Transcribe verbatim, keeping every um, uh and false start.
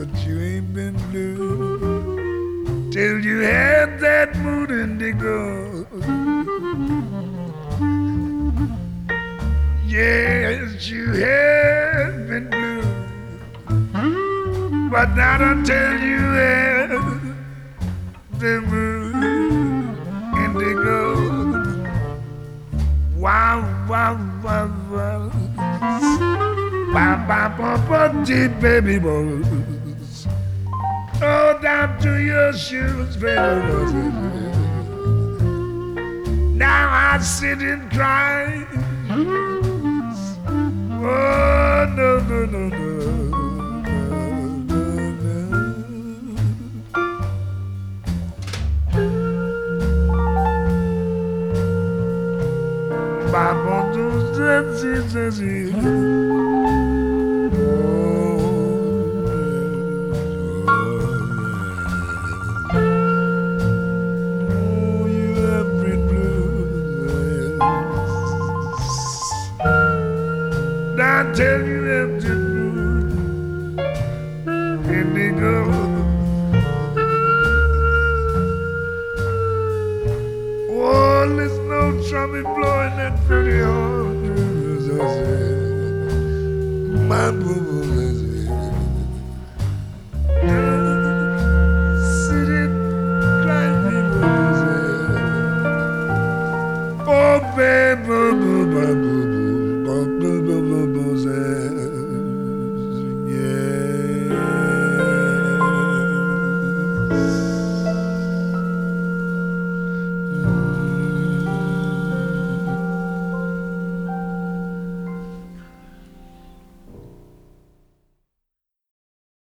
but you ain't been blue till you had that mood indigo. Yes, you have been blue, but not until you had the mood indigo. Wow, wow, wow, wow. Bam, bam, bam, bam, deep baby boys. Oh, down to your shoes, baby. Now I sit and cry. Oh, no, no, no, no. Bam, I tell you that the moon indigo. Oh, there's no trumpet blowing that pretty horn. My boo.